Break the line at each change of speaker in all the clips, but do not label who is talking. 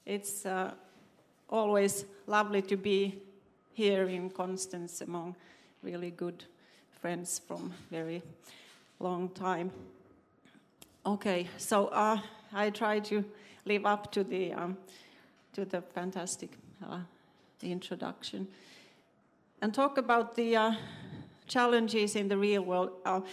It's always lovely to be here in Constance among really good friends from very long time. Okay, so I try to live up to the fantastic introduction and talk about the challenges in the real world.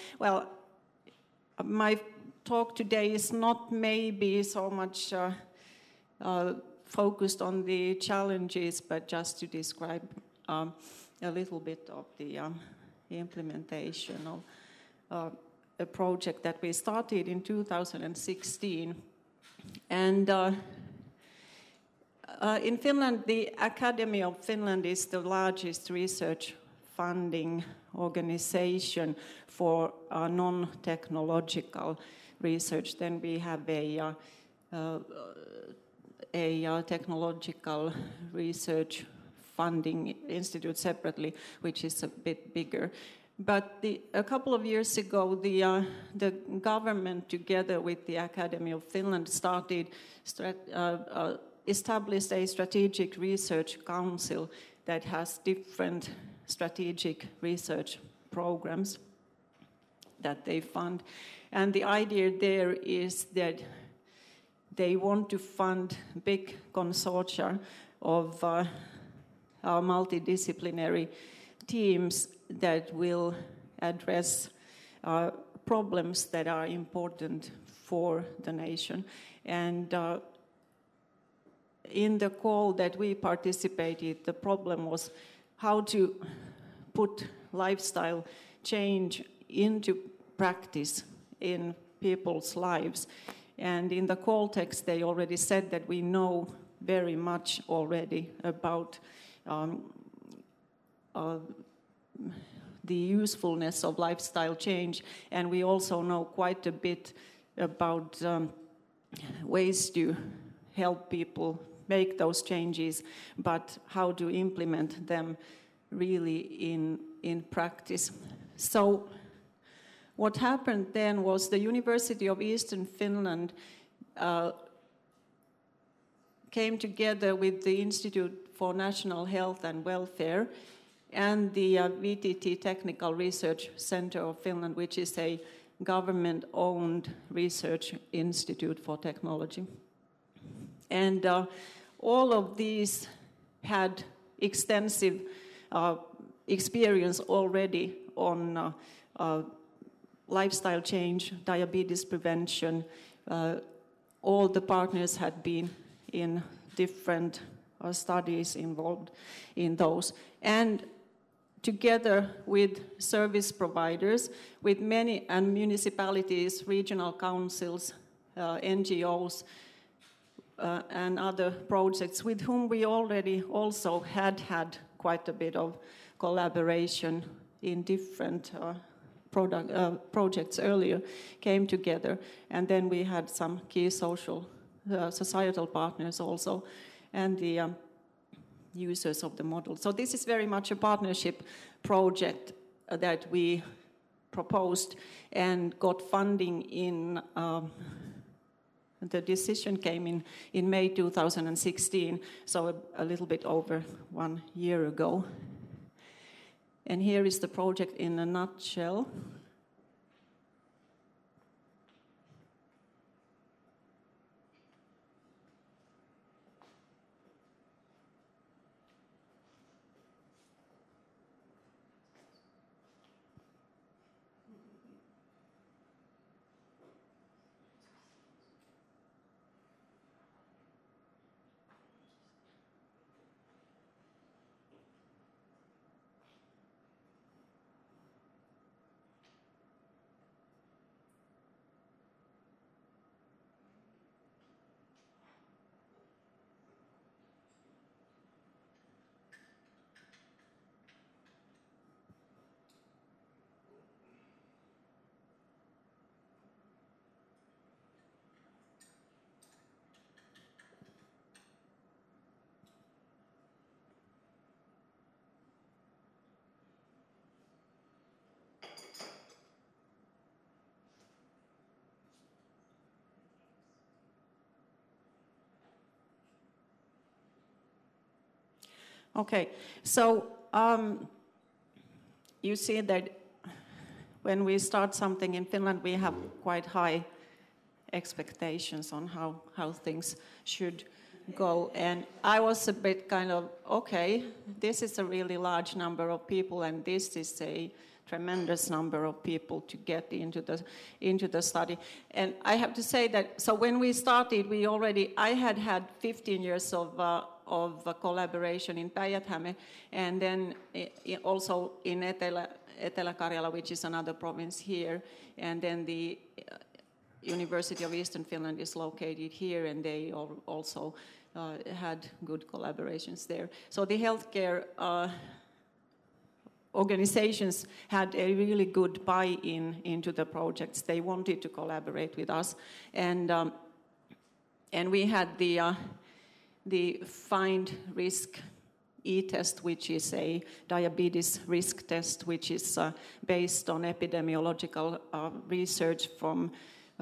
My talk today is not maybe so much focused on the challenges, but just to describe a little bit of the implementation of a project that we started in 2016. And in Finland, the Academy of Finland is the largest research funding organization for non-technological research. Then we have a technological research funding institute separately, which is a bit bigger. But a couple of years ago, the government, together with the Academy of Finland, established a strategic research council that has different strategic research programs that they fund. And the idea there is that they want to fund big consortia of multidisciplinary teams that will address problems that are important for the nation. And in the call that we participated, the problem was how to put lifestyle change into practice in people's lives. And in the call text, they already said that we know very much already about the usefulness of lifestyle change, and we also know quite a bit about ways to help people make those changes, but how to implement them really in practice. So what happened then was the University of Eastern Finland came together with the Institute for National Health and Welfare and the VTT Technical Research Center of Finland, which is a government-owned research institute for technology. And all of these had extensive experience already on lifestyle change, diabetes prevention. All the partners had been in different studies involved in those. And together with service providers, with many municipalities, regional councils, NGOs, and other projects with whom we already also had quite a bit of collaboration in different projects earlier, came together. And then we had some key societal partners also, and the users of the model. So this is very much a partnership project that we proposed and got funding in. The decision came in May 2016, so a little bit over 1 year ago. And here is the project in a nutshell. Okay, so you see that when we start something in Finland, we have quite high expectations on how things should go. And I was a bit kind of, okay, this is a really large number of people, and this is a tremendous number of people to get into the study. And I have to say that, so when we started, I had 15 years of collaboration in Päijät-Häme, and then also in Etelä-Karjala, which is another province here, and then the University of Eastern Finland is located here, and they also had good collaborations there. So the healthcare organizations had a really good buy-in into the projects. They wanted to collaborate with us, and we had the Find Risk e-test, which is a diabetes risk test, which is based on epidemiological research from,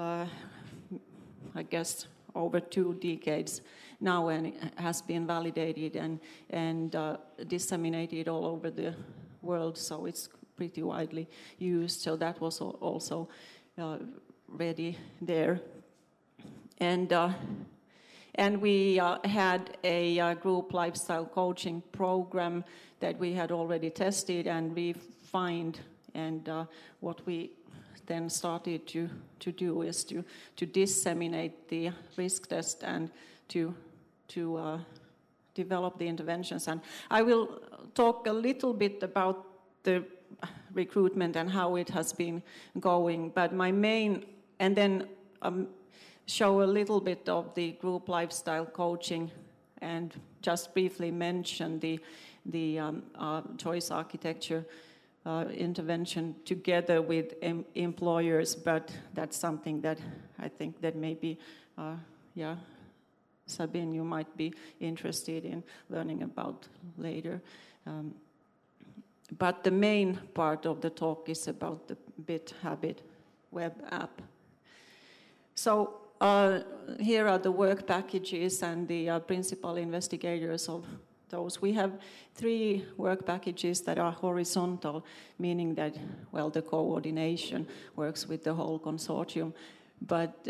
I guess, over 2 decades now, and it has been validated and disseminated all over the world, so it's pretty widely used. So that was also ready there. And we had a group lifestyle coaching program that we had already tested and refined. And what we then started to do is to disseminate the risk test and to develop the interventions. And I will talk a little bit about the recruitment and how it has been going. But my main, and then show a little bit of the group lifestyle coaching, and just briefly mention the choice architecture intervention together with employers. But that's something that I think that maybe, Sabine, you might be interested in learning about later. But the main part of the talk is about the BitHabit web app. So here are the work packages and the principal investigators of those. We have 3 work packages that are horizontal, meaning that, well, the coordination works with the whole consortium. But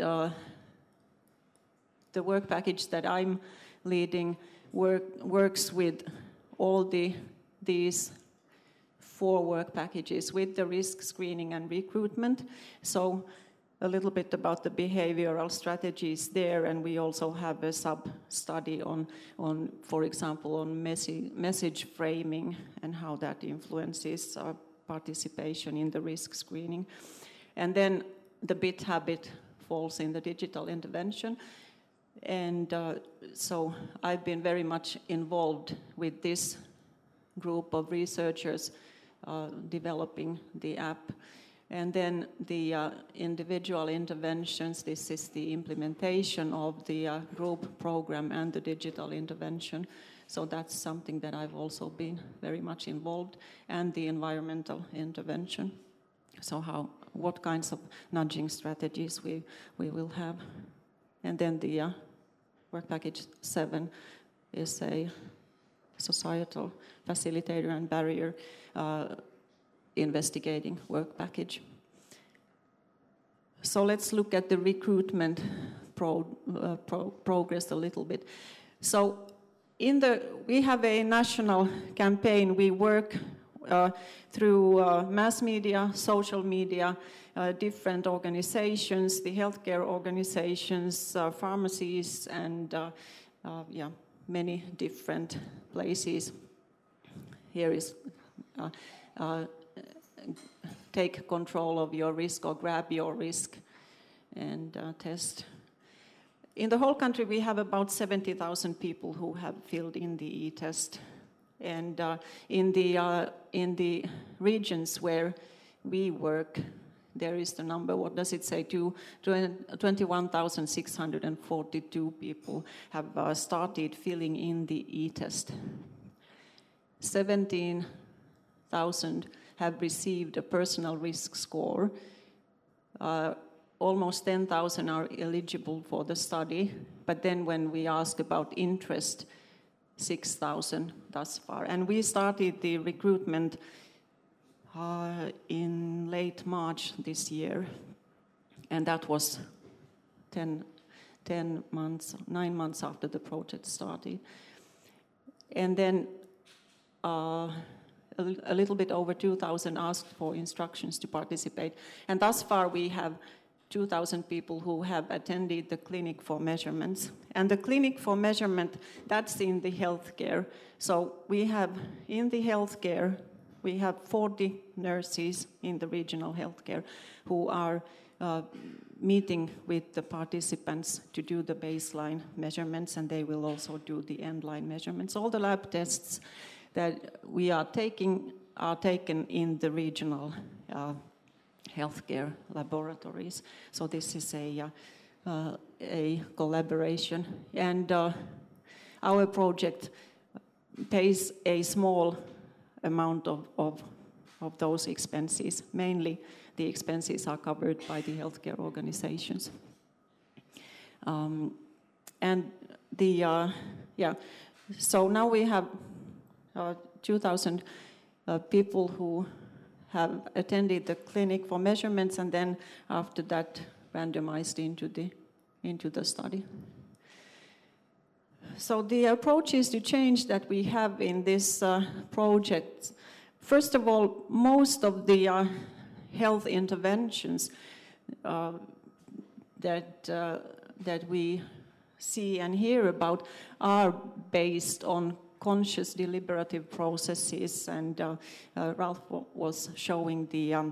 the work package that I'm leading works with all these 4 work packages with the risk screening and recruitment. So a little bit about the behavioral strategies there, and we also have a sub-study on, for example, on message framing and how that influences participation in the risk screening. And then the BitHabit falls in the digital intervention. And so I've been very much involved with this group of researchers developing the app. And then the individual interventions, this is the implementation of the group program and the digital intervention. So that's something that I've also been very much involved, and the environmental intervention. So what kinds of nudging strategies we will have. And then the work package 7 is a societal facilitator and barrier investigating work package. So let's look at the recruitment progress a little bit. So we have a national campaign. We work through mass media, social media, different organizations, the healthcare organizations, pharmacies, and many different places. Here is take control of your risk, or grab your risk and test. In the whole country, we have about 70,000 people who have filled in the e-test. And in the regions where we work, there is the number, what does it say, 21,642 people have started filling in the e-test. 17,000 have received a personal risk score. Almost 10,000 are eligible for the study. But then when we ask about interest, 6,000 thus far. And we started the recruitment in late March this year, and that was 9 months after the project started. And then a little bit over 2,000 asked for instructions to participate. And thus far we have 2,000 people who have attended the clinic for measurements. And the clinic for measurement, that's in the healthcare. So we have, in the healthcare, we have 40 nurses in the regional healthcare who are meeting with the participants to do the baseline measurements, and they will also do the end-line measurements. All the lab tests that we are taking are taken in the regional healthcare laboratories. So this is a collaboration, and our project pays a small amount of those expenses. Mainly the expenses are covered by the healthcare organizations. So now we have 2,000 people who have attended the clinic for measurements, and then after that randomized into the study. So the approaches to change that we have in this project, first of all, most of the health interventions that we see and hear about are based on conscious deliberative processes, and Ralph was showing the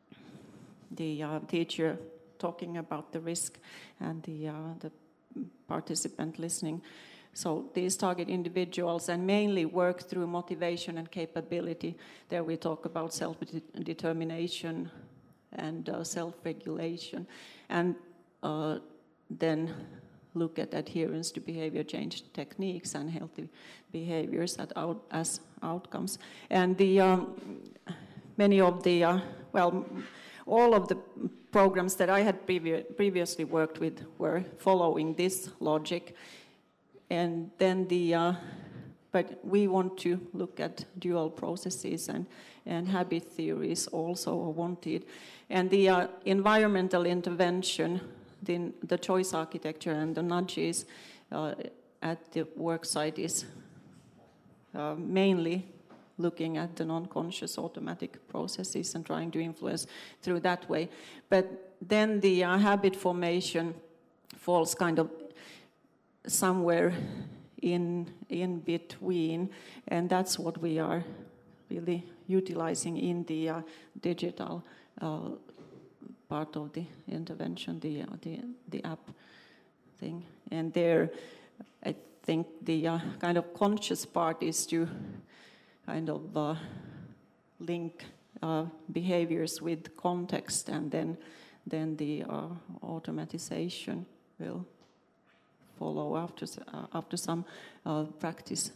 teacher talking about the risk and the participant listening. So these target individuals and mainly work through motivation and capability. There we talk about self-determination and self-regulation, and then look at adherence to behavior change techniques and healthy behaviors as outcomes. And many of the, all of the programs that I had previously worked with were following this logic. And then but we want to look at dual processes and habit theories also are wanted. And the environmental intervention, the choice architecture and the nudges at the worksite is mainly looking at the non-conscious automatic processes and trying to influence through that way. But then the habit formation falls kind of somewhere in between, and that's what we are really utilizing in the digital part of the intervention, the app thing. And there, I think the kind of conscious part is to kind of link behaviors with context, and then the automatization will follow after some practice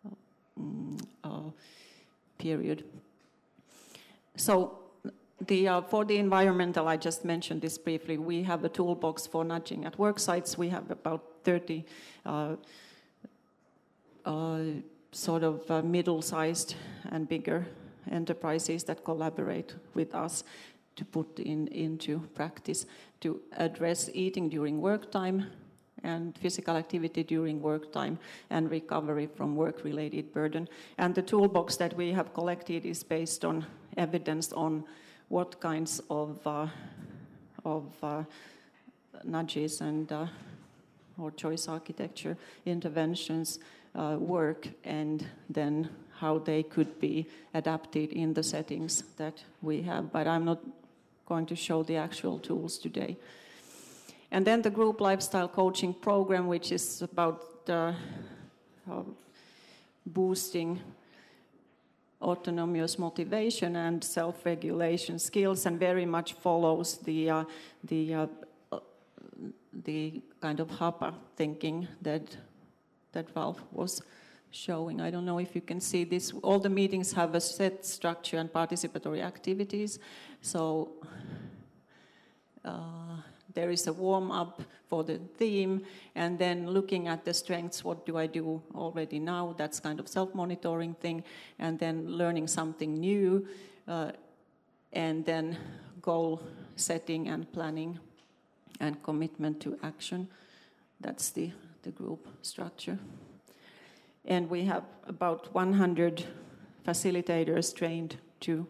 period. So for the environmental, I just mentioned this briefly, we have a toolbox for nudging at work sites. We have about 30 sort of middle-sized and bigger enterprises that collaborate with us to put into practice to address eating during work time and physical activity during work time and recovery from work-related burden. And the toolbox that we have collected is based on evidence on what kinds of nudges and or choice architecture interventions work, and then how they could be adapted in the settings that we have. But I'm not going to show the actual tools today. And then the group lifestyle coaching program, which is about boosting autonomous motivation and self-regulation skills, and very much follows the kind of HAPA thinking that Ralph was showing. I don't know if you can see this. All the meetings have a set structure and participatory activities. So there is a warm-up for the theme, and then looking at the strengths, what do I do already now? That's kind of self-monitoring thing, and then learning something new, and then goal setting and planning and commitment to action. That's the group structure. And we have about 100 facilitators trained to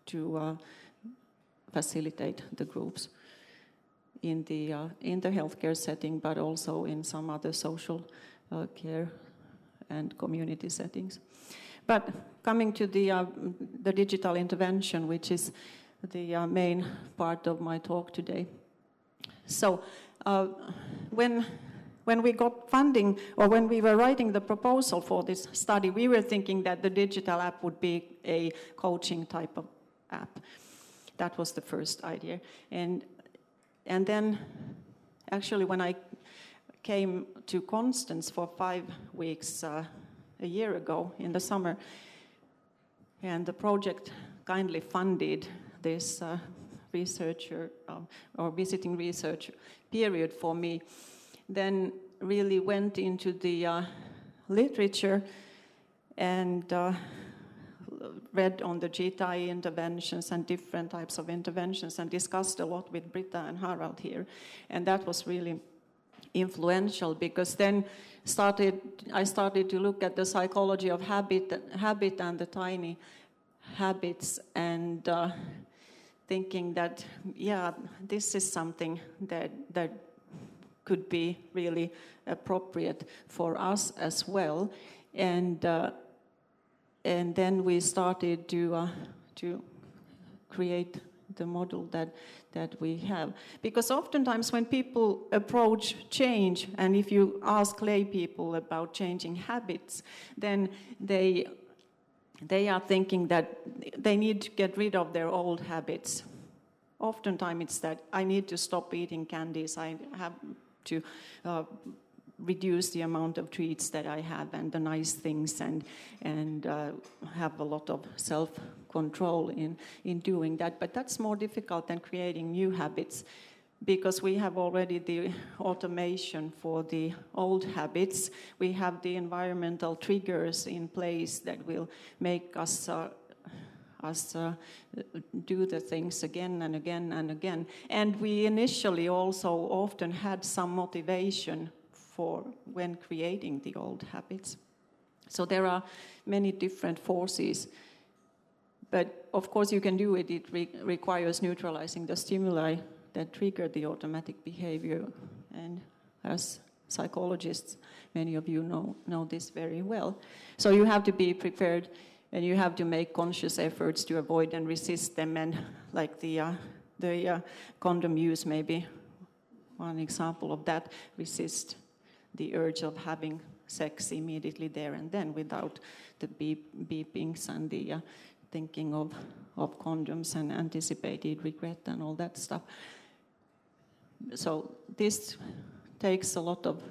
facilitate the groups in the healthcare setting, but also in some other social care and community settings. But coming to the digital intervention, which is the main part of my talk today. So when we got funding, or when we were writing the proposal for this study, we were thinking that the digital app would be a coaching type of app. That was the first idea. And then, actually, when I came to Constance for 5 weeks a year ago in the summer, and the project kindly funded this researcher or visiting research period for me, then really went into the literature and read on the GTI interventions and different types of interventions, and discussed a lot with Britta and Harald here. And that was really influential, because then I started to look at the psychology of habit and the tiny habits, and thinking that, yeah, this is something that could be really appropriate for us as well. And then we started to create the model that we have. Because oftentimes when people approach change, and if you ask lay people about changing habits, then they are thinking that they need to get rid of their old habits. Oftentimes it's that I need to stop eating candies, I have to reduce the amount of treats that I have and the nice things, and have a lot of self-control in doing that. But that's more difficult than creating new habits, because we have already the automation for the old habits. We have the environmental triggers in place that will make us do the things again and again and again. And we initially also often had some motivation for when creating the old habits. So there are many different forces. But of course you can do it. It requires neutralizing the stimuli that trigger the automatic behavior. And as psychologists, many of you know this very well. So you have to be prepared, and you have to make conscious efforts to avoid and resist them. And like the condom use, maybe one example of that, resist the urge of having sex immediately there and then, without the beepings and the thinking of condoms and anticipated regret and all that stuff. So this takes a lot of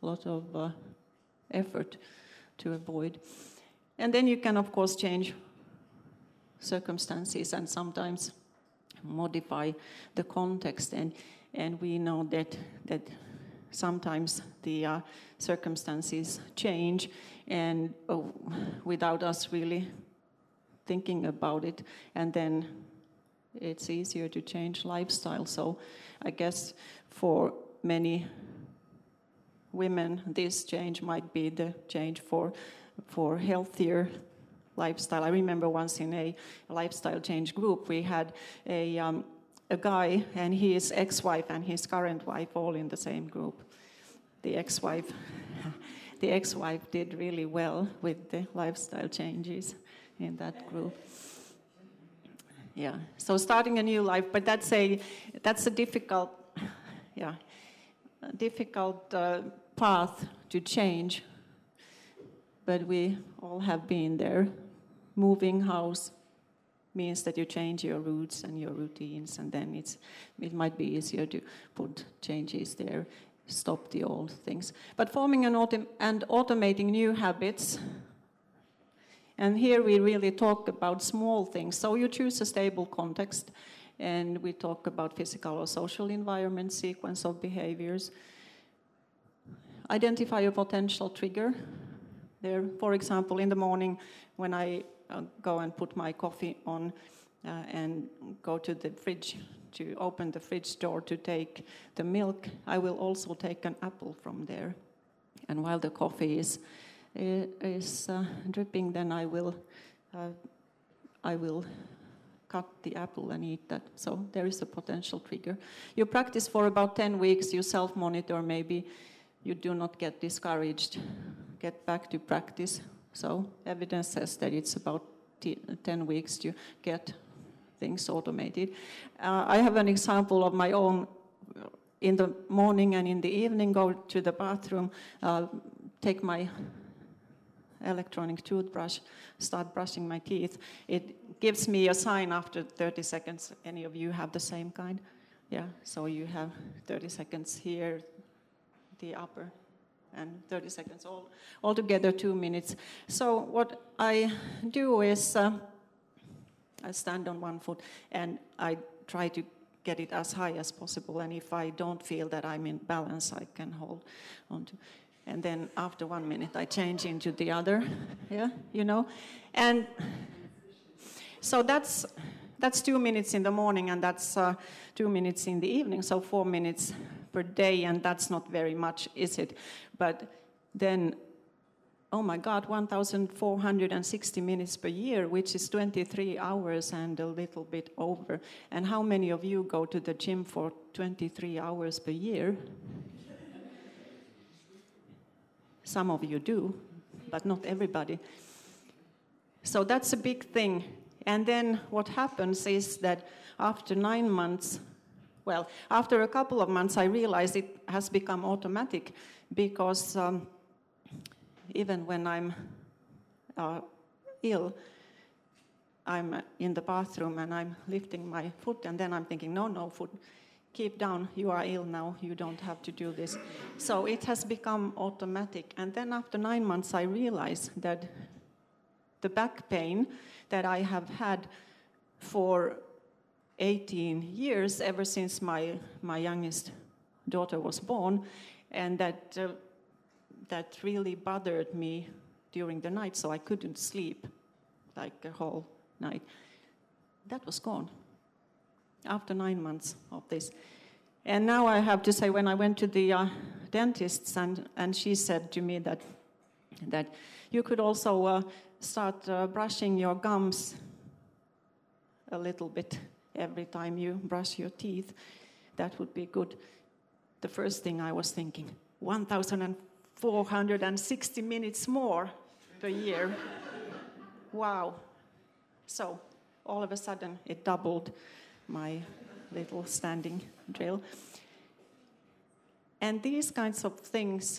effort to avoid. And then you can, of course, change circumstances and sometimes modify the context. And we know that sometimes the circumstances change, and without us really thinking about it, and then it's easier to change lifestyle. So I guess for many women, this change might be the change for healthier lifestyle. I remember once in a lifestyle change group, we had a guy and his ex-wife and his current wife all in the same group. The ex-wife did really well with the lifestyle changes in that group. Yeah. So starting a new life, but that's a difficult path to change. But we all have been there. Moving house means that you change your routes and your routines, and then it might be easier to put changes there, stop the old things. But forming and automating new habits, and here we really talk about small things. So you choose a stable context, and we talk about physical or social environment, sequence of behaviors. Identify a potential trigger. There, for example, in the morning when I go and put my coffee on and go to the fridge to open the fridge door to take the milk, I will also take an apple from there. And while the coffee is dripping, then I will cut the apple and eat that. So there is a potential trigger. You practice for about 10 weeks, you self-monitor, maybe you do not get discouraged, get back to practice. So evidence says that it's about 10 weeks to get things automated. I have an example of my own. In the morning and in the evening, go to the bathroom, take my electronic toothbrush, start brushing my teeth. It gives me a sign after 30 seconds. Any of you have the same kind? Yeah, so you have 30 seconds here, the upper, and 30 seconds altogether 2 minutes. So what I do is I stand on one foot and I try to get it as high as possible, and if I don't feel that I'm in balance, I can hold on to. And then after 1 minute, I change into the other, yeah, you know. And so that's 2 minutes in the morning, and that's 2 minutes in the evening, so 4 minutes per day, and that's not very much, is it? But then, oh my God, 1,460 minutes per year, which is 23 hours and a little bit over. And how many of you go to the gym for 23 hours per year? Some of you do, but not everybody. So that's a big thing. And then what happens is that after 9 months, well, after a couple of months, I realized it has become automatic because even when I'm ill, I'm in the bathroom and I'm lifting my foot, and then I'm thinking, no, foot, keep down, you are ill now, you don't have to do this. So it has become automatic. And then after 9 months, I realized that the back pain that I have had for 18 years, ever since my youngest daughter was born, and that really bothered me during the night, so I couldn't sleep like a whole night. That was gone after 9 months of this. And now I have to say, when I went to the dentist, and she said to me that you could also start brushing your gums a little bit every time you brush your teeth. That would be good. The first thing I was thinking, 1,460 minutes more per year. Wow. So all of a sudden it doubled my little standing drill. And these kinds of things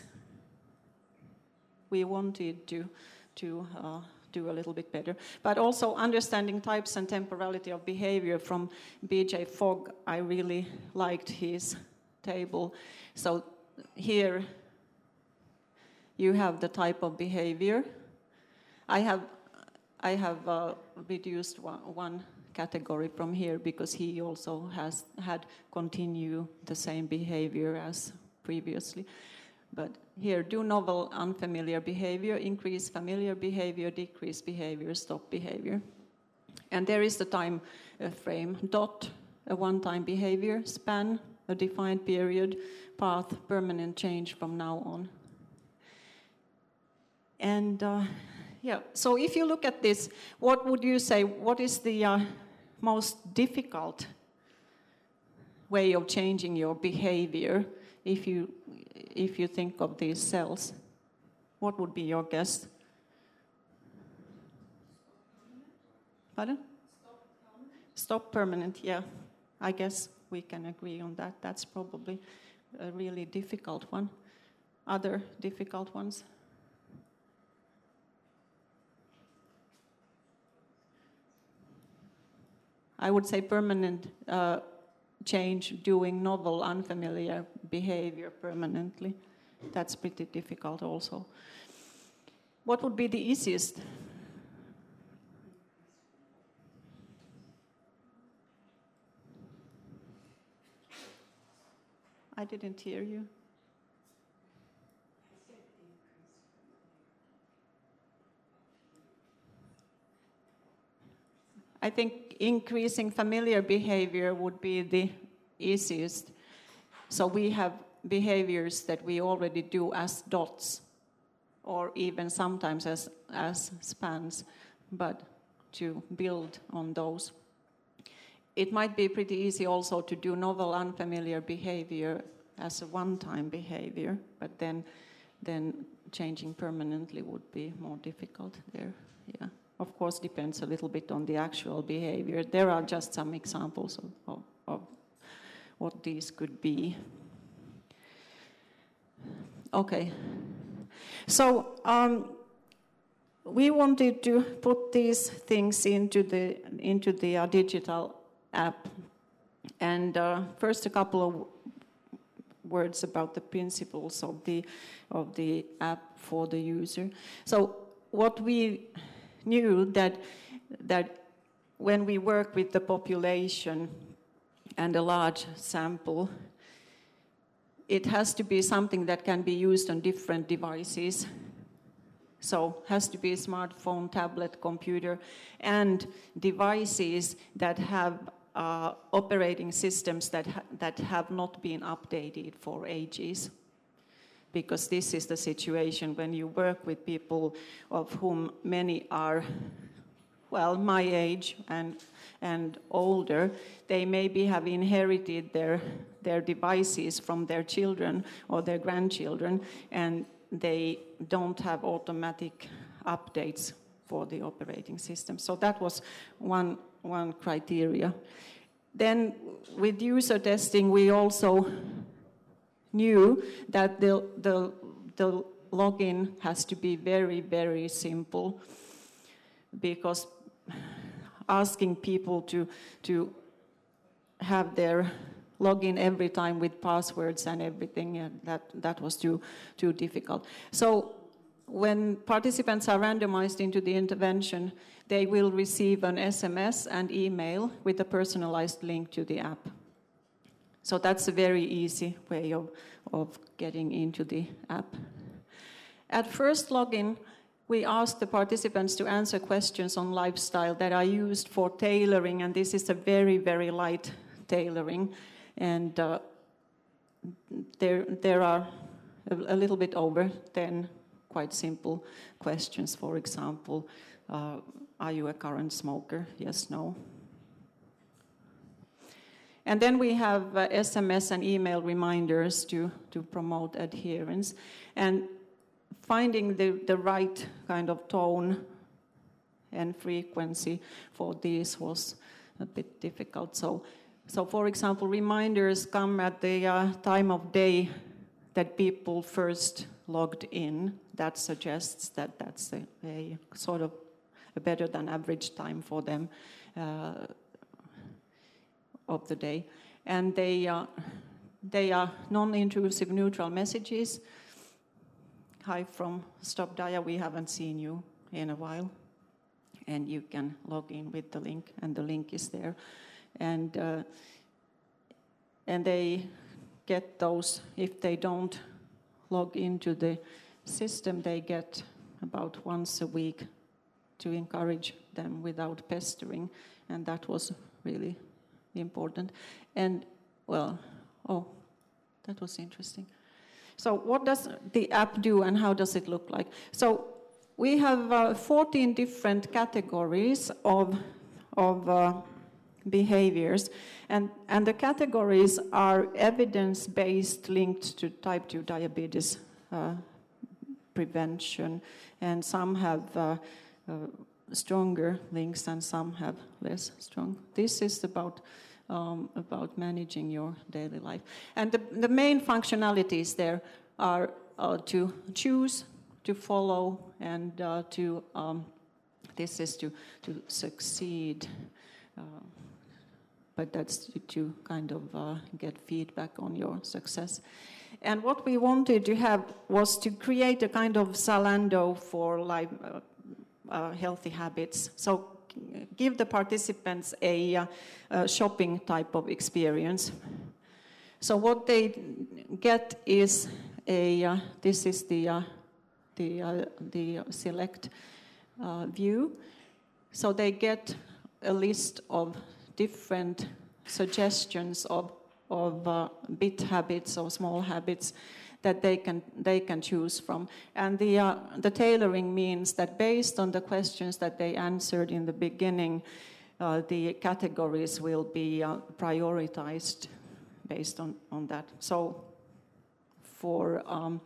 we wanted to do a little bit better. But also understanding types and temporality of behavior from B.J. Fogg, I really liked his table. So here you have the type of behavior. I have reduced one category from here because he also has had continue the same behavior as previously. But here, do novel, unfamiliar behavior, increase familiar behavior, decrease behavior, stop behavior. And there is the time frame. Dot, a one-time behavior. Span, a defined period. Path, permanent change from now on. And yeah, so if you look at this, what would you say, what is the most difficult way of changing your behavior if you think of these cells? What would be your guess? Pardon? Stop permanent, yeah. I guess we can agree on that. That's probably a really difficult one. Other difficult ones? I would say permanent change, doing novel, unfamiliar behavior permanently. That's pretty difficult also. What would be the easiest? I didn't hear you. I think increasing familiar behavior would be the easiest. So we have behaviors that we already do as dots, or even sometimes as spans, but to build on those. It might be pretty easy also to do novel unfamiliar behavior as a one-time behavior, but then changing permanently would be more difficult there. Yeah. Of course, depends a little bit on the actual behavior. There are just some examples of what these could be. Okay. So we wanted to put these things into the digital app. And first, a couple of words about the principles of the app for the user. So what we knew that when we work with the population and a large sample, it has to be something that can be used on different devices. So has to be a smartphone, tablet, computer, and devices that have operating systems that have not been updated for ages. Because this is the situation when you work with people of whom many are, well, my age and older. They maybe have inherited their devices from their children or their grandchildren, and they don't have automatic updates for the operating system. So that was one criteria. Then with user testing, we also knew that the login has to be very, very simple, because asking people to have their login every time with passwords and everything, that was too difficult. So when participants are randomized into the intervention, they will receive an SMS and email with a personalized link to the app. So that's a very easy way of getting into the app. At first login, we asked the participants to answer questions on lifestyle that are used for tailoring, and this is a very, very light tailoring. And there are a little bit over 10 quite simple questions. For example, are you a current smoker? Yes, no. And then we have SMS and email reminders to promote adherence. And finding the right kind of tone and frequency for these was a bit difficult. So for example, reminders come at the time of day that people first logged in. That suggests that that's a sort of a better than average time for them of the day. And they are non-intrusive neutral messages. Hi from Stop Dia, we haven't seen you in a while. And you can log in with the link, and the link is there. And they get those, if they don't log into the system, they get about once a week to encourage them without pestering, and that was really important. And, well, that was interesting. So what does the app do, and how does it look like? So we have 14 different categories of behaviors, and the categories are evidence-based, linked to type 2 diabetes prevention, and some have stronger links and some have less strong. This is about managing your daily life. And the main functionalities there are to choose, to follow, and this is to succeed. But that's to kind of get feedback on your success. And what we wanted to have was to create a kind of Zalando for life, healthy habits. So give the participants a shopping type of experience. So what they get is this is the select view. So they get a list of different suggestions of bit habits or small habits that they can choose from. And the tailoring means that based on the questions that they answered in the beginning, the categories will be prioritized based on that. So for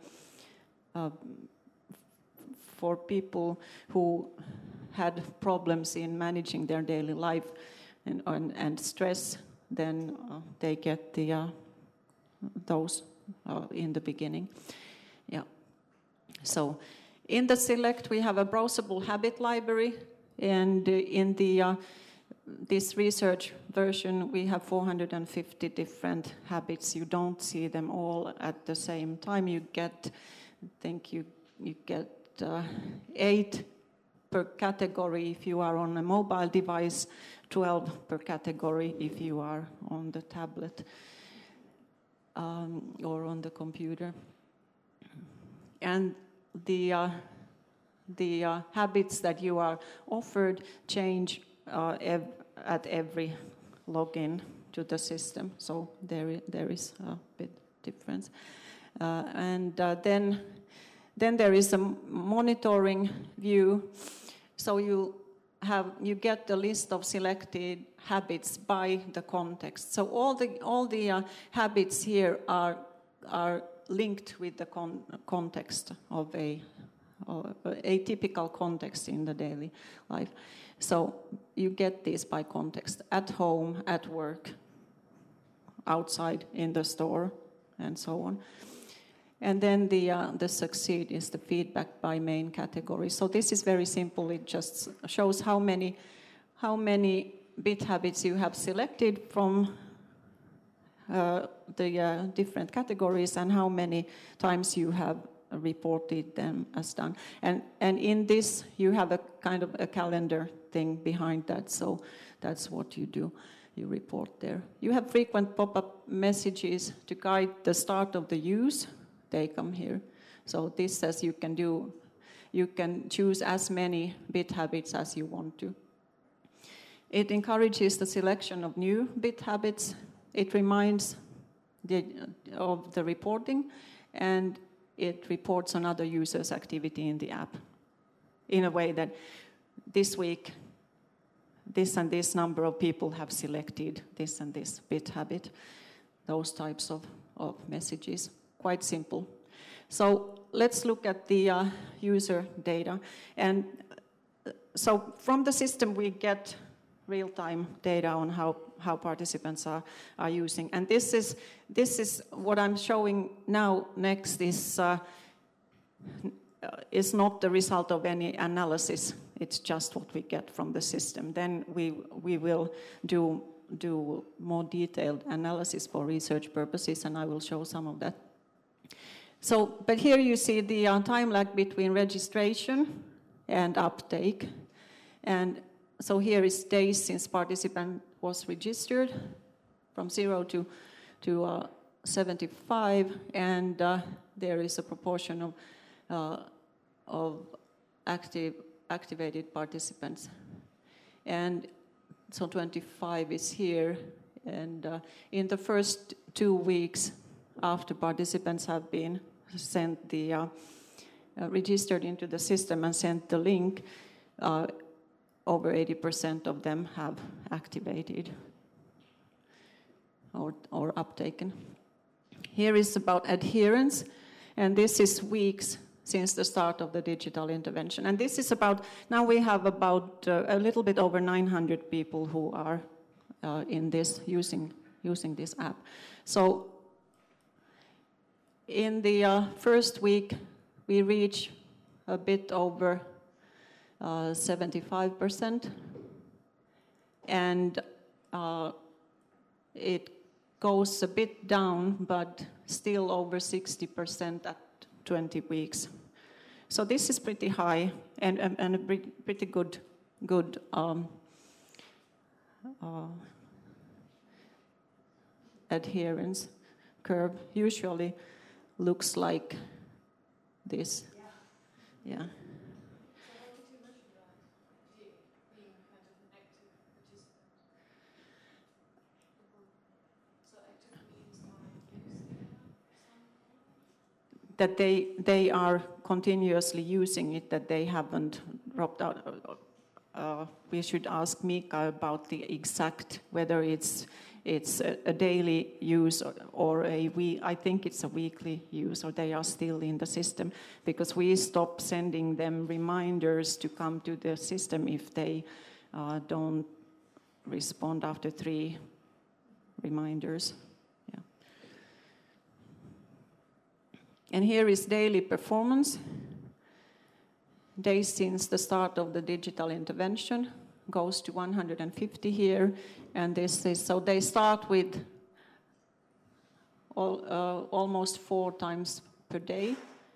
people who had problems in managing their daily life and stress, then they get those in the beginning. Yeah. So in the select we have a browsable habit library, and in this research version we have 450 different habits. You don't see them all at the same time. You get, I think you get 8 per category if you are on a mobile device, 12 per category if you are on the tablet or on the computer. And the habits that you are offered change at every login to the system, so there is a bit difference. Then there is a monitoring view. So you get the list of selected habits by the context. So all the habits here are linked with the context of a typical context in the daily life. So you get this by context: at home, at work, outside, in the store, and so on. And then the succeed is the feedback by main category. So this is very simple. It just shows how many bit habits you have selected from the different categories and how many times you have reported them as done. And in this you have a kind of a calendar thing behind that. So that's what you do. You report there. You have frequent pop-up messages to guide the start of the use. They come here. So this says you can choose as many bit habits as you want to. It encourages the selection of new bit habits. It reminds of the reporting, and it reports on other users' activity in the app in a way that this week this and this number of people have selected this and this bit habit, those types of messages. Quite simple. So let's look at the user data. And so from the system we get real-time data on how participants are using. And this is what I'm showing now next is not the result of any analysis. It's just what we get from the system. Then we will do more detailed analysis for research purposes, and I will show some of that. So, but here you see the time lag between registration and uptake. And so here is days since participant was registered, from 0 to 75, and there is a proportion of activated participants. And so 25 is here, and in the first 2 weeks after participants have been sent registered into the system and sent the link, over 80% of them have activated or uptaken. Here is about adherence, and this is weeks since the start of the digital intervention. And this is about, now we have about a little bit over 900 people who are in this, using this app. So in the first week, we reach a bit over 75%, and it goes a bit down, but still over 60% at 20 weeks. So this is pretty high and a pretty good adherence. curve usually looks like this. Yeah. That they are continuously using it, that they haven't dropped out. We should ask Mika about the exact, whether it's a daily use or I think it's a weekly use, or they are still in the system, because we stop sending them reminders to come to the system if they don't respond after 3 reminders. And here is daily performance. Days since the start of the digital intervention goes to 150 here, and this is, so they start with almost 4 times per day.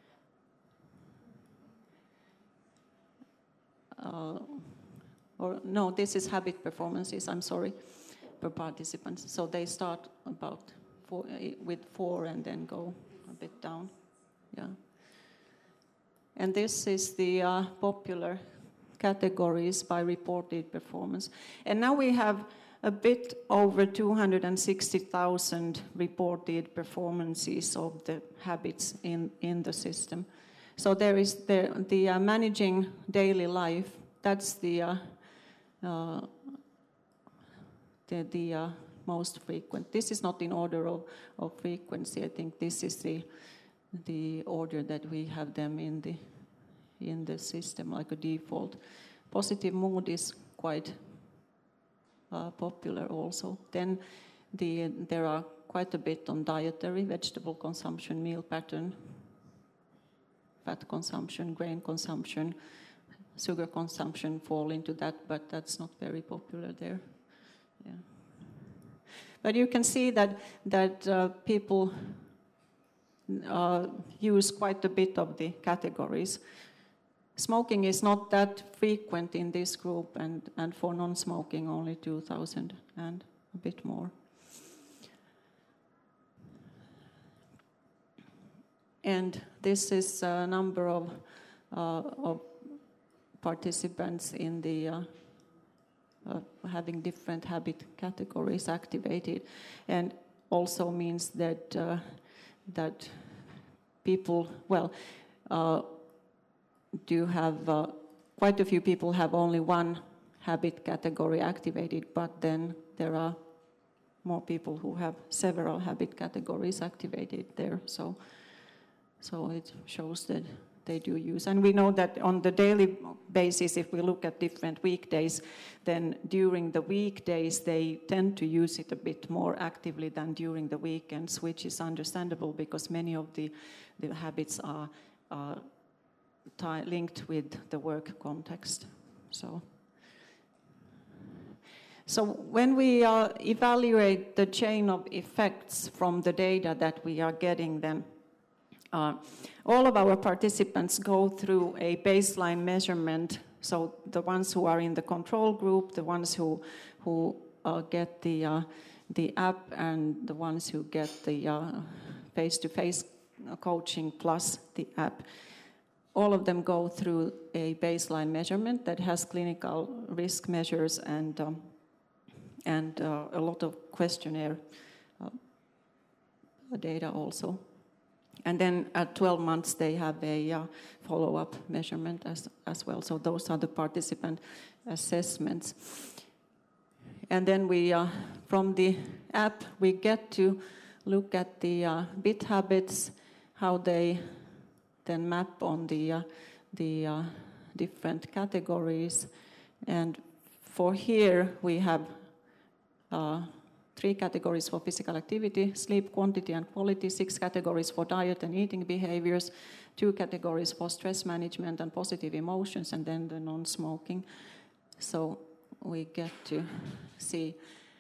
Or no, this is habit performances, I'm sorry, per participants. So they start about with 4 and then go a bit down. Yeah. And this is the popular categories by reported performance. And now we have a bit over 260,000 reported performances of the habits in the system. So there is the managing daily life. That's the most frequent. This is not in order of frequency. I think this is the order that we have them in the system, like a default. Positive mood is quite popular also. Then there are quite a bit on dietary, vegetable consumption, meal pattern, fat consumption, grain consumption, sugar consumption fall into that, but that's not very popular there. Yeah. But you can see that people use quite a bit of the categories. Smoking is not that frequent in this group, and for non-smoking only 2,000 and a bit more. And this is a number of participants in the having different habit categories activated, and also means that that people, do have quite a few people have only one habit category activated, but then there are more people who have several habit categories activated there. So it shows that they do use. And we know that on the daily basis, if we look at different weekdays, then during the weekdays they tend to use it a bit more actively than during the weekends, which is understandable because many of the habits are linked with the work context. So when we evaluate the chain of effects from the data that we are getting, then all of our participants go through a baseline measurement. So the ones who are in the control group, the ones who get the app, and the ones who get the face-to-face coaching plus the app, all of them go through a baseline measurement that has clinical risk measures and a lot of questionnaire data also. And then at 12 months they have a follow-up measurement as well. So those are the participant assessments. And then we, from the app, we get to look at the bit habits, how they then map on the different categories. And for here we have 3 categories for physical activity, sleep quantity and quality, 6 categories for diet and eating behaviors, 2 categories for stress management and positive emotions, and then the non-smoking. So we get to see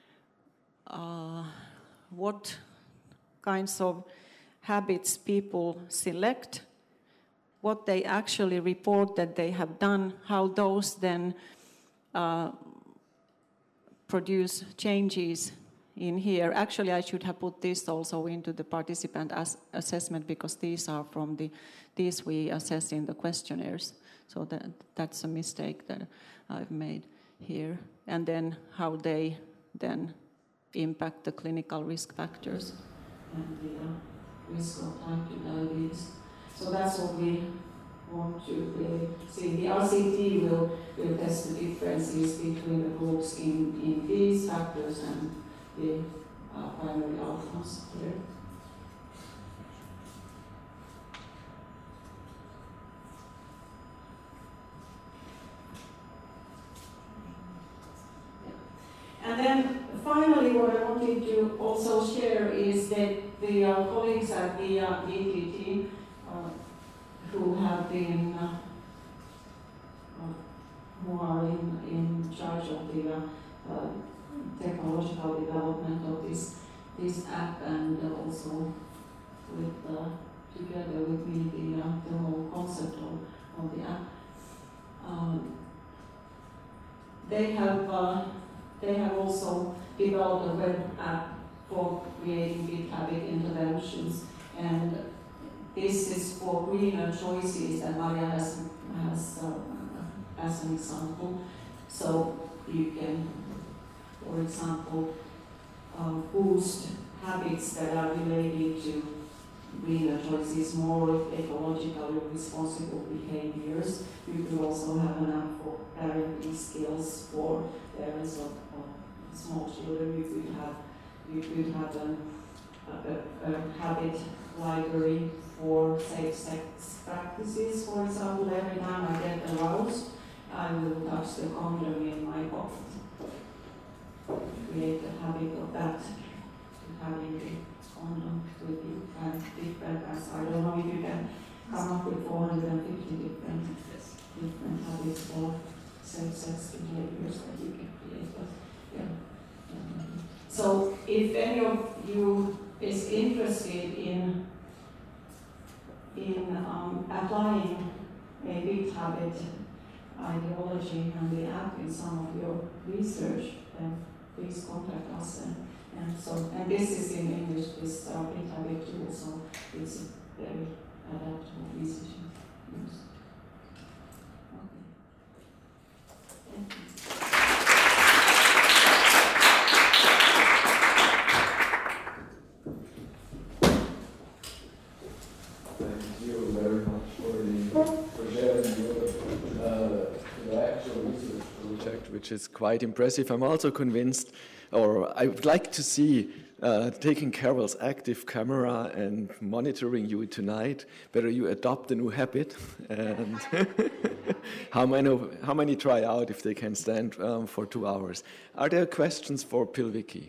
what kinds of habits people select, what they actually report that they have done, how those then produce changes in here. Actually, I should have put this also into the participant assessment, because these are from these we assess in the questionnaires. So that's a mistake that I've made here. And then how they then impact the clinical risk factors and the risk of type 2 diabetes. So that's what we want to really see. The RCT will test the differences between the groups in these factors and the primary outcomes here. And then finally, what I wanted to also share is that the colleagues at the ETT who have been, who are in charge of the technological development of this app, and also with together with me the whole concept of the app. They have also developed a web app for creating GitHub interventions, and this is for greener choices that Maria has as an example. So you can, for example, boost habits that are related to greener choices, more ecologically responsible behaviors. You could also have an app for parenting skills for parents of small children. You could have a habit library for safe sex practices. For example, every time I get aroused, I will touch the condom in my pocket. Create a habit of that, having the condom with you, and different. I don't know if you can come up with 450 different habits for safe sex behaviors that you can create. But yeah. So if any of you is interested in applying a big habit ideology and the app in some of your research, then please contact us. And this is in English, this big habit tool, so it's very adaptable, easy to use. Okay. Thank you.
Which is quite impressive. I'm also convinced, or I would like to see, taking Carol's active camera and monitoring you tonight, whether you adopt a new habit, and how many try out if they can stand for 2 hours. Are there questions for Pilviki?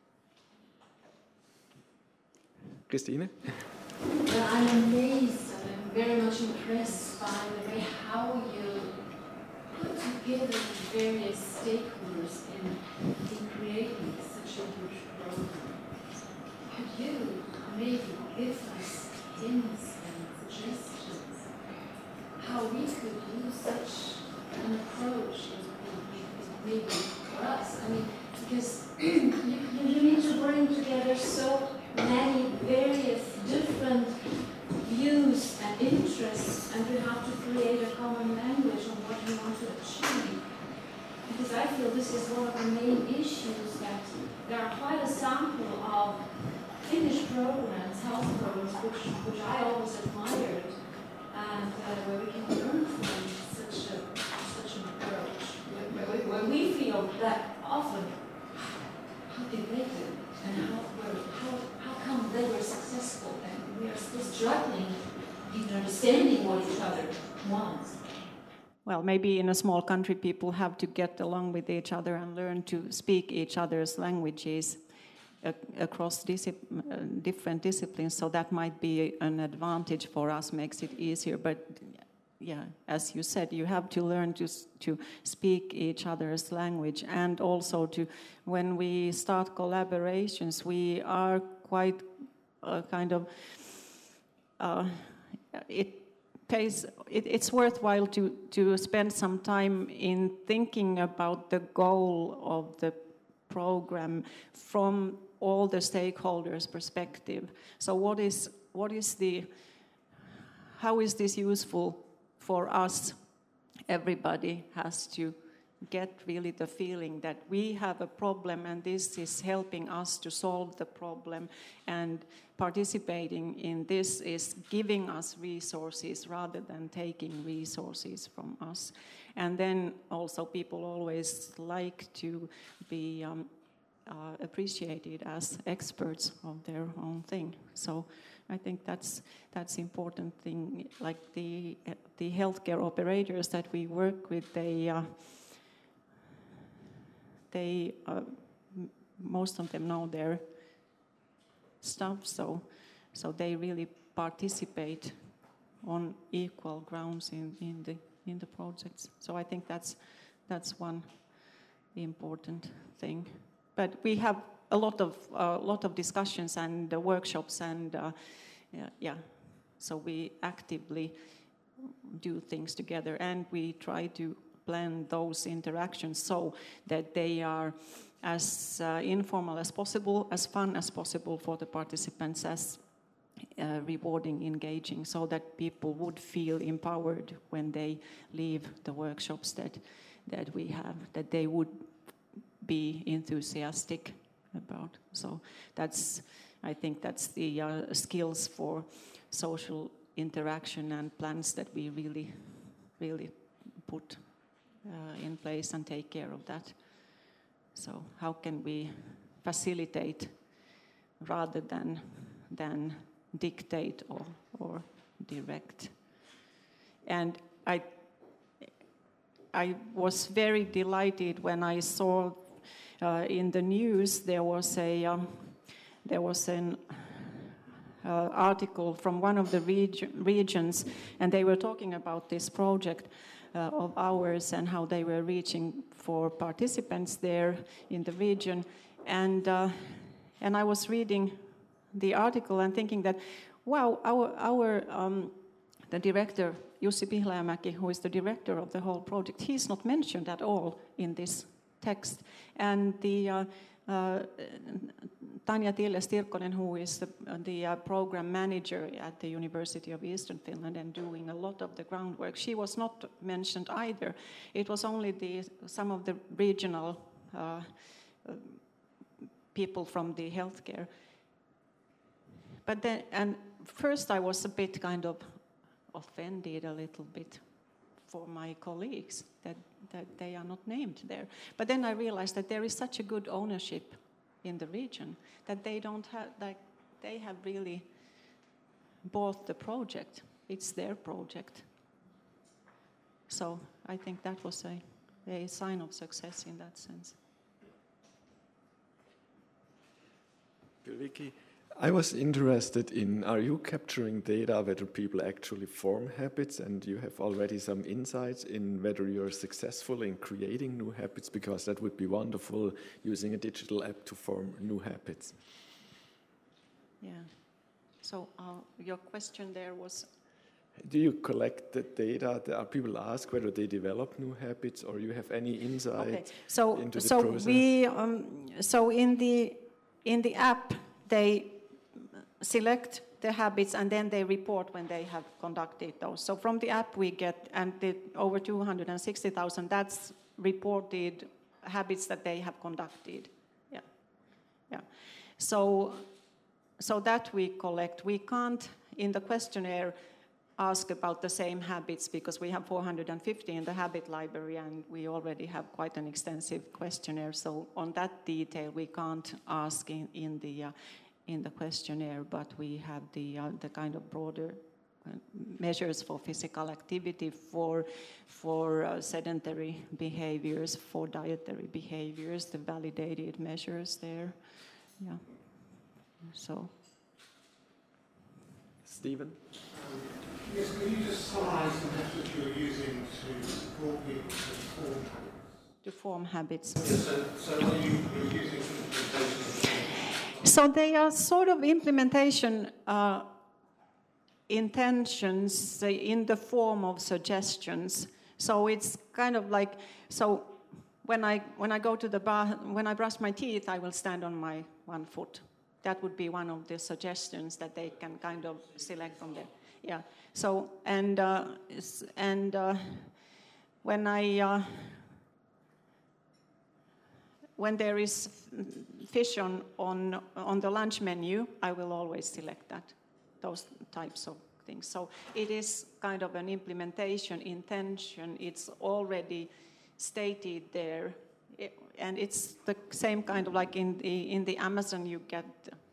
Christine?
Well, I'm amazed and I'm very much impressed by the way how you put together the various stakeholders in creating such a huge program. Could you maybe give us hints and suggestions how we could use such an approach maybe for us? I mean, because you need to bring together so many various different views and interests, and you have to create a common language on what you want to achieve. Because I feel this is one of the main issues, that there are quite a sample of Finnish programs, health programs, which I always admired, and where we can learn from such an approach, where we feel that often, how did they do it? And how come they were successful, and we are still struggling in understanding what each other wants?
Well, maybe in a small country people have to get along with each other and learn to speak each other's languages across different disciplines, so that might be an advantage for us, makes it easier. But yeah, as you said, you have to learn to speak each other's language, and also to, when we start collaborations, we are quite it's worthwhile to spend some time in thinking about the goal of the program from all the stakeholders' perspective. So how is this useful for us? Everybody has to get really the feeling that we have a problem and this is helping us to solve the problem, and participating in this is giving us resources rather than taking resources from us. And then also people always like to be appreciated as experts of their own thing. So I think that's important thing. Like the healthcare operators that we work with, they most of them know their stuff, so they really participate on equal grounds in the projects. So I think that's one important thing. But we have a lot of discussions and workshops and so we actively do things together, and we try to plan those interactions so that they are as informal as possible, as fun as possible for the participants, as rewarding, engaging, so that people would feel empowered when they leave the workshops that we have, that they would be enthusiastic about. So I think that's the skills for social interaction and plans that we really, really put in place and take care of that. So how can we facilitate rather than dictate or direct? And I was very delighted when I saw in the news there was an article from one of the regions, and they were talking about this project of ours and how they were reaching for participants there in the region. And I was reading the article and thinking that, wow, the director, Jussi Pihlajamäki, who is the director of the whole project, he's not mentioned at all in this text. And the Tanja Tilles-Tirkkonen, who is the program manager at the University of Eastern Finland and doing a lot of the groundwork, she was not mentioned either. It was only some of the regional people from the healthcare. But then, and first I was a bit kind of offended a little bit for my colleagues that they are not named there. But then I realized that there is such a good ownership in the region that they don't have, like, they have really bought the project. It's their project. So I think that was a sign of success in that sense.
Vicky, I was interested in, are you capturing data whether people actually form habits, and you have already some insights in whether you're successful in creating new habits, because that would be wonderful using a digital app to form new habits.
Yeah. So your question there was?
Do you collect the data? Are people ask whether they develop new habits, or you have any insight into the process?
So in the app, they select the habits and then they report when they have conducted those. So from the app we get, and over 260,000, that's reported habits that they have conducted. Yeah. So that we collect. We can't, in the questionnaire, ask about the same habits because we have 450 in the habit library and we already have quite an extensive questionnaire. So on that detail we can't ask in the questionnaire, but we have the kind of broader measures for physical activity, for sedentary behaviors, for dietary behaviors, the validated measures there. Yeah. So.
Stephen?
Yes, can you just summarize the methods you're using to support people to form habits?
To form habits.
Yes, so are you using implementation?
So they are sort of implementation intentions in the form of suggestions. So it's kind of like, so when I go to the bar, when I brush my teeth, I will stand on my one foot. That would be one of the suggestions that they can kind of select from there. Yeah. So when there is fish on the lunch menu, I will always select those types of things. So it is kind of an implementation intention. It's already stated there, and it's the same kind of like in the Amazon. You get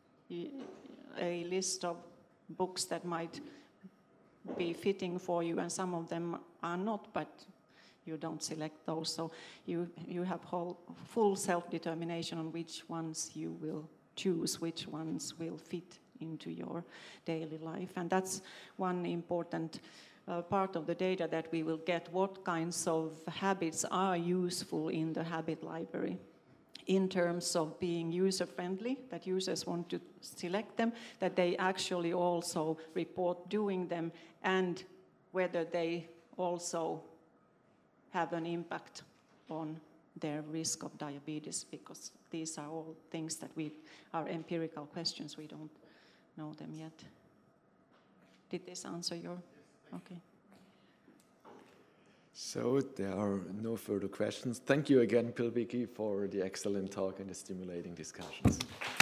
a list of books that might be fitting for you, and some of them are not, but you don't select those. So you have full self-determination on which ones you will choose, which ones will fit into your daily life. And that's one important part of the data that we will get, what kinds of habits are useful in the habit library in terms of being user-friendly, that users want to select them, that they actually also report doing them, and whether they also have an impact on their risk of diabetes, because these are all things that are empirical questions. We don't know them yet. Did this answer your? Okay.
So there are no further questions. Thank you again, Pilviki, for the excellent talk and the stimulating discussions.